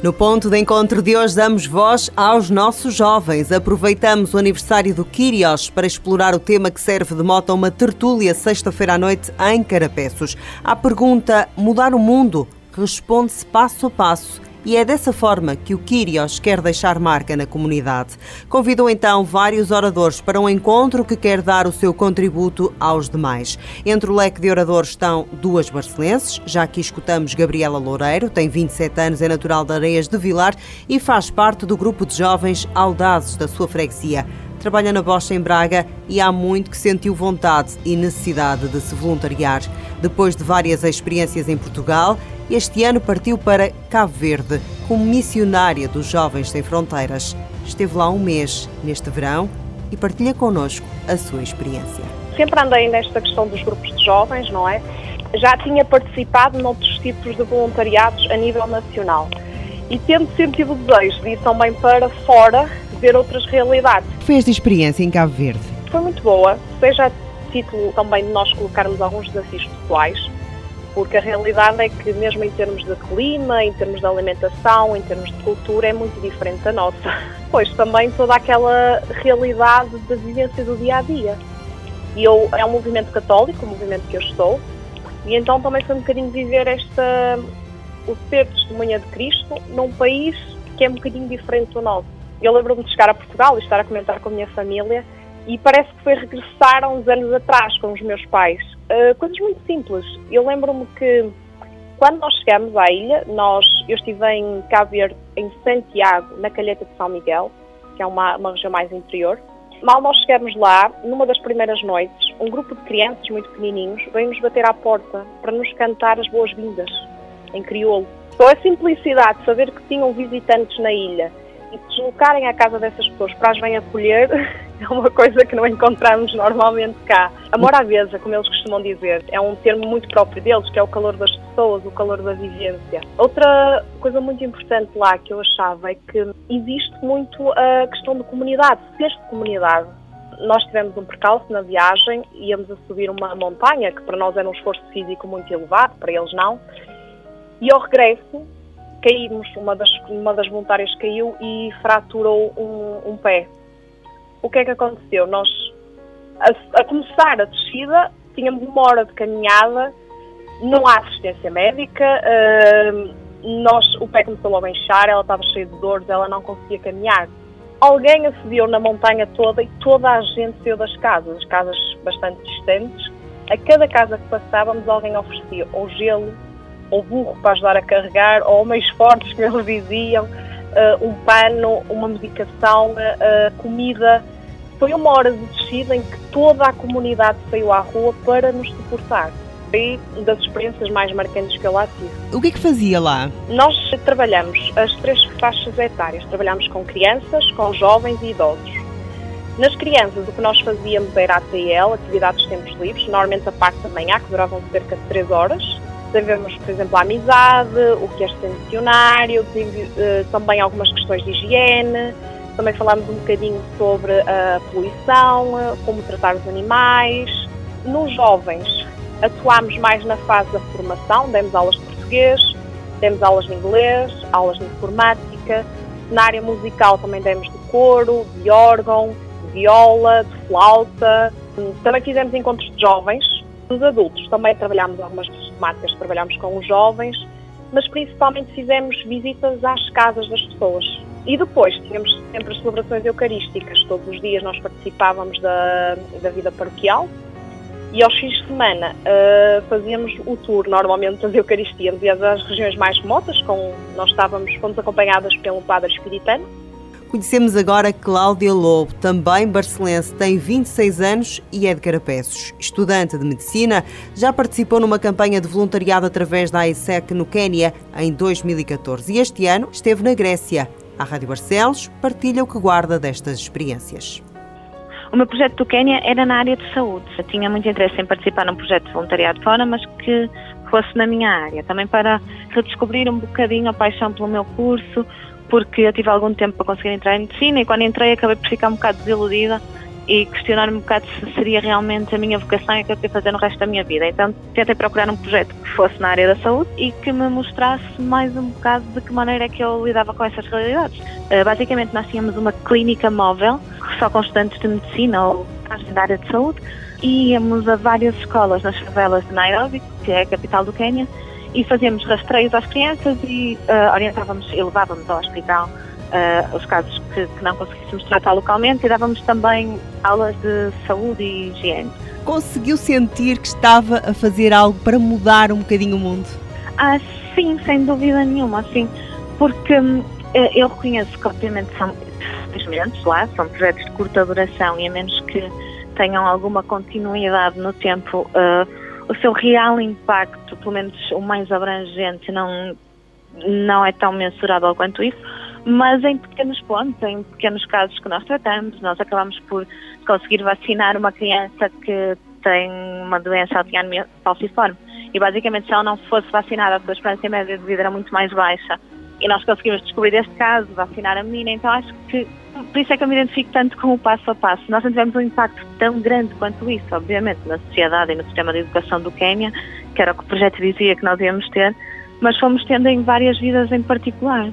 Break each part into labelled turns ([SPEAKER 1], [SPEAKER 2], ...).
[SPEAKER 1] No ponto de encontro de hoje damos voz aos nossos jovens. Aproveitamos o aniversário do Kyrios para explorar o tema que serve de mote a uma tertúlia sexta-feira à noite em Carapeços. À pergunta "Mudar o mundo?" responde-se passo a passo. E é dessa forma que o Kyrios quer deixar marca na comunidade. Convidou então vários oradores para um encontro que quer dar o seu contributo aos demais. Entre o leque de oradores estão duas barcelenses. Já aqui escutamos Gabriela Loureiro, tem 27 anos, é natural de Areias de Vilar e faz parte do grupo de jovens Audazes da sua freguesia. Trabalha na Bocha em Braga e há muito que sentiu vontade e necessidade de se voluntariar. Depois de várias experiências em Portugal, este ano partiu para Cabo Verde como missionária dos Jovens Sem Fronteiras. Esteve lá um mês neste verão e partilha connosco a sua experiência.
[SPEAKER 2] Sempre andei nesta questão dos grupos de jovens, não é? Já tinha participado noutros tipos de voluntariados a nível nacional. E tendo sempre tido o desejo de ir também para fora, ver outras realidades.
[SPEAKER 1] Foi esta experiência em Cabo Verde?
[SPEAKER 2] Foi muito boa, seja a título também de nós colocarmos alguns desafios pessoais, porque a realidade é que mesmo em termos de clima, em termos de alimentação, em termos de cultura, é muito diferente da nossa. Pois também toda aquela realidade da vivência do dia-a-dia. E é um movimento católico, o movimento que eu estou, e então também foi um bocadinho viver o ser testemunha de Cristo num país que é um bocadinho diferente do nosso. Eu lembro-me de chegar a Portugal e estar a comentar com a minha família e parece que foi regressar há uns anos atrás com os meus pais. Coisas muito simples. Eu lembro-me que quando nós chegamos à ilha, eu estive em Cabo Verde, em Santiago, na Calheta de São Miguel, que é uma região mais interior. Mal nós chegamos lá, numa das primeiras noites, um grupo de crianças muito pequenininhos veio-nos bater à porta para nos cantar as boas-vindas, em crioulo. Só a simplicidade de saber que tinham visitantes na ilha e de deslocarem à casa dessas pessoas para as bem acolher é uma coisa que não encontramos normalmente cá. Amor à mesa, como eles costumam dizer, é um termo muito próprio deles, que é o calor das pessoas, o calor da vivência. Outra coisa muito importante lá que eu achava é que existe muito a questão de comunidade, seres de comunidade. Nós tivemos um percalço na viagem, íamos a subir uma montanha, que para nós era um esforço físico muito elevado, para eles não, e ao regresso caímos, uma das voluntárias caiu e fraturou um pé. O que é que aconteceu? Nós, a começar a descida, tínhamos 1 hora de caminhada, não há assistência médica, o pé começou logo a inchar, ela estava cheia de dores, ela não conseguia caminhar. Alguém acediu na montanha toda e toda a gente saiu das casas bastante distantes. A cada casa que passávamos, alguém oferecia ou gelo, ou burro para ajudar a carregar, ou meios fortes, como eles diziam, um pano, uma medicação, comida. Foi 1 hora de descida em que toda a comunidade saiu à rua para nos suportar. Foi uma das experiências mais marcantes que eu lá tive.
[SPEAKER 1] O que é que fazia lá?
[SPEAKER 2] Nós trabalhamos as 3 faixas etárias. Trabalhamos com crianças, com jovens e idosos. Nas crianças, o que nós fazíamos era ATL, atividades de tempos livres, normalmente a parte da manhã, que duravam cerca de 3 horas. Desenvolvemos, por exemplo, a amizade, o que é ser missionário, também algumas questões de higiene. Também falámos um bocadinho sobre a poluição, como tratar os animais. Nos jovens, atuámos mais na fase da formação, demos aulas de português, demos aulas de inglês, aulas de informática. Na área musical também demos de coro, de órgão, de viola, de flauta. Também fizemos encontros de jovens. Dos adultos também trabalhámos algumas temáticas, trabalhámos com os jovens, mas principalmente fizemos visitas às casas das pessoas. E depois tínhamos sempre as celebrações eucarísticas. Todos os dias nós participávamos da vida paroquial e aos fins de semana fazíamos o tour, normalmente, das Eucaristias e das regiões mais remotas. Fomos acompanhadas pelo padre espiritano.
[SPEAKER 1] Conhecemos agora Cláudia Lobo, também barcelense, tem 26 anos e é de Carapeços. Estudante de Medicina, já participou numa campanha de voluntariado através da AIESEC no Quénia em 2014 e este ano esteve na Grécia. A Rádio Barcelos partilha o que guarda destas experiências.
[SPEAKER 3] O meu projeto do Quénia era na área de saúde. Eu tinha muito interesse em participar num projeto de voluntariado fora, mas que fosse na minha área. Também para redescobrir um bocadinho a paixão pelo meu curso, porque eu tive algum tempo para conseguir entrar em medicina e quando entrei acabei por ficar um bocado desiludida e questionar-me um bocado se seria realmente a minha vocação e o que eu queria fazer no resto da minha vida. Então tentei procurar um projeto que fosse na área da saúde e que me mostrasse mais um bocado de que maneira é que eu lidava com essas realidades. Basicamente nós tínhamos uma clínica móvel só com estudantes de medicina ou da área de saúde e íamos a várias escolas nas favelas de Nairobi, que é a capital do Quênia, e fazíamos rastreios às crianças e orientávamos e levávamos ao hospital os casos que não conseguíssemos tratar localmente e dávamos também aulas de saúde e higiene.
[SPEAKER 1] Conseguiu sentir que estava a fazer algo para mudar um bocadinho o mundo?
[SPEAKER 3] Sim, sem dúvida nenhuma, sim, porque eu reconheço que obviamente são investimentos lá, são projetos de curta duração e a menos que tenham alguma continuidade no tempo, o seu real impacto, pelo menos o mais abrangente, não é tão mensurável quanto isso. Mas em pequenos pontos, em pequenos casos que nós tratamos, nós acabamos por conseguir vacinar uma criança que tem uma doença, tinha anemia falciforme. E basicamente se ela não fosse vacinada, a sua esperança média de vida era muito mais baixa. E nós conseguimos descobrir este caso, vacinar a menina. Então acho que, por isso é que eu me identifico tanto com o passo a passo. Nós não tivemos um impacto tão grande quanto isso, obviamente, na sociedade e no sistema de educação do Quênia, que era o que o projeto dizia que nós íamos ter, mas fomos tendo em várias vidas em particular.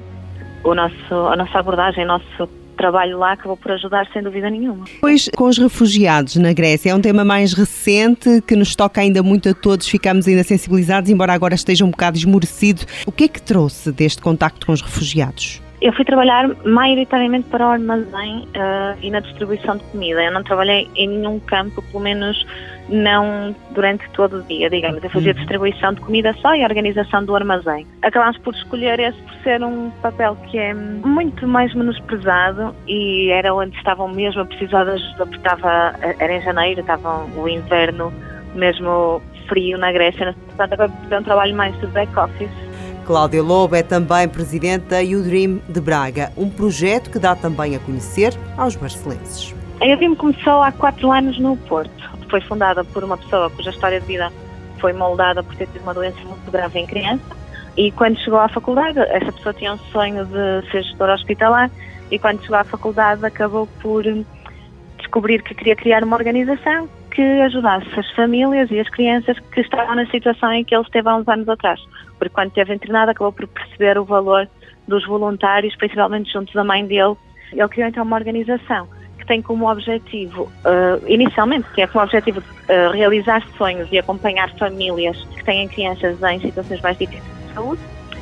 [SPEAKER 3] A nossa abordagem, o nosso trabalho lá acabou por ajudar sem dúvida nenhuma.
[SPEAKER 1] Pois, com os refugiados na Grécia, é um tema mais recente que nos toca ainda muito a todos, ficamos ainda sensibilizados, embora agora esteja um bocado esmorecido. O que é que trouxe deste contacto com os refugiados?
[SPEAKER 3] Eu fui trabalhar maioritariamente para o armazém e na distribuição de comida. Eu não trabalhei em nenhum campo, pelo menos não durante todo o dia, digamos. Eu fazia distribuição de comida só e a organização do armazém. Acabámos por escolher esse por ser um papel que é muito mais menosprezado e era onde estavam mesmo a precisar de ajuda, porque era em janeiro, estava o inverno mesmo frio na Grécia, portanto agora foi um trabalho mais de back-office.
[SPEAKER 1] Cláudia Lobo é também presidente da U-Dream de Braga, um projeto que dá também a conhecer aos barcelenses.
[SPEAKER 3] A U-Dream começou há 4 anos no Porto. Foi fundada por uma pessoa cuja história de vida foi moldada por ter tido uma doença muito grave em criança e quando chegou à faculdade, essa pessoa tinha um sonho de ser gestora hospitalar e quando chegou à faculdade acabou por descobrir que queria criar uma organização que ajudasse as famílias e as crianças que estavam na situação em que ele esteve há uns anos atrás. Porque quando esteve internado acabou por perceber o valor dos voluntários, principalmente junto da mãe dele. Ele criou então uma organização que tem como objetivo, inicialmente, tinha como objetivo realizar sonhos e acompanhar famílias que têm crianças em situações mais difíceis de saúde.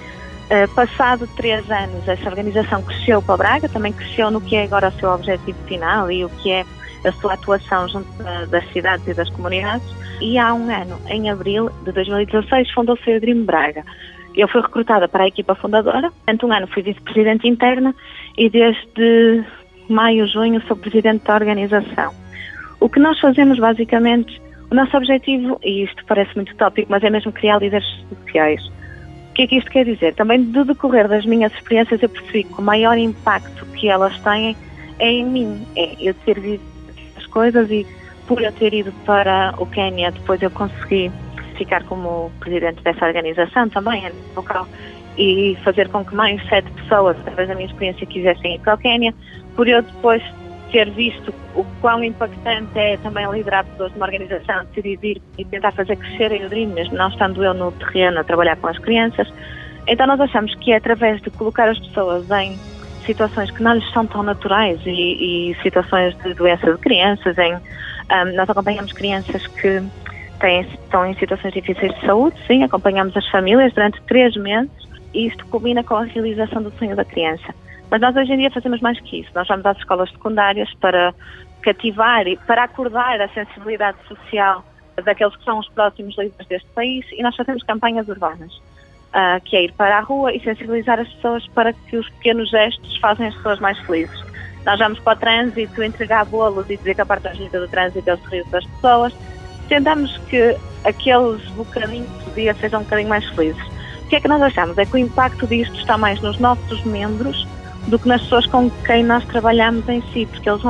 [SPEAKER 3] Passado 3 anos, essa organização cresceu para Braga, também cresceu no que é agora o seu objetivo final e o que é a sua atuação junto das cidades e das comunidades. E há um ano, em abril de 2016, fundou-se a U-Dream Braga. Eu fui recrutada para a equipa fundadora, durante um ano fui vice-presidente interna e desde maio, junho sou presidente da organização. O que nós fazemos basicamente, o nosso objetivo, e isto parece muito tópico, mas é mesmo criar líderes sociais. O que é que isto quer dizer? Também do decorrer das minhas experiências eu percebi que o maior impacto que elas têm é em mim, é eu ter visto as coisas e por eu ter ido para o Quênia, depois eu consegui ficar como presidente dessa organização também, local, e fazer com que mais 7 pessoas, através da minha experiência, quisessem ir para o Quênia, por eu depois ter visto o quão impactante é também liderar pessoas de uma organização, decidir ir e tentar fazer crescer a U-Dream, mesmo não estando eu no terreno a trabalhar com as crianças. Então nós achamos que é através de colocar as pessoas em situações que não lhes são tão naturais e situações de doença de crianças, nós acompanhamos crianças que estão em situações difíceis de saúde, sim, acompanhamos as famílias durante 3 meses e isto culmina com a realização do sonho da criança. Mas nós hoje em dia fazemos mais que isso. Nós vamos às escolas secundárias para cativar e para acordar a sensibilidade social daqueles que são os próximos líderes deste país e nós fazemos campanhas urbanas, que é ir para a rua e sensibilizar as pessoas para que os pequenos gestos fazem as pessoas mais felizes. Nós vamos para o trânsito entregar bolos e dizer que a parte da agenda do trânsito é o sorriso das pessoas. Tentamos que aqueles bocadinhos do dia sejam um bocadinho mais felizes. O que é que nós achamos? É que o impacto disto está mais nos nossos membros do que nas pessoas com quem nós trabalhamos em si, porque eles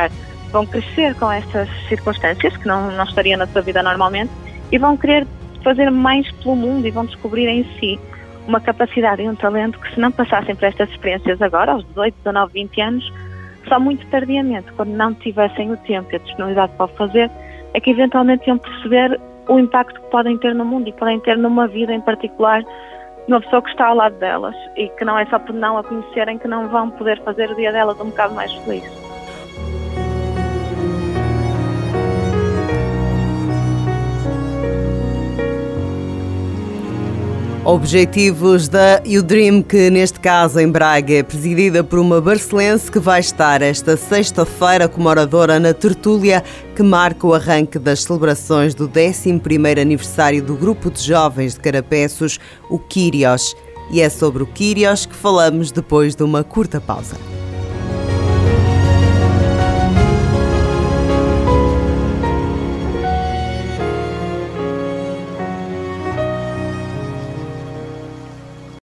[SPEAKER 3] vão crescer com estas circunstâncias, que não estariam na sua vida normalmente, e vão querer fazer mais pelo mundo e vão descobrir em si uma capacidade e um talento que se não passassem por estas experiências agora, aos 18, 19, 20 anos, Só muito tardiamente, quando não tivessem o tempo e a disponibilidade para o fazer, é que eventualmente iam perceber o impacto que podem ter no mundo e podem ter numa vida em particular, de uma pessoa que está ao lado delas, e que não é só por não a conhecerem que não vão poder fazer o dia delas um bocado mais feliz.
[SPEAKER 1] Objetivos da YouDream, que neste caso em Braga é presidida por uma barcelense que vai estar esta sexta-feira como oradora na tertúlia que marca o arranque das celebrações do 11º aniversário do Grupo de Jovens de Carapeços, o Quírios. E é sobre o Quírios que falamos depois de uma curta pausa.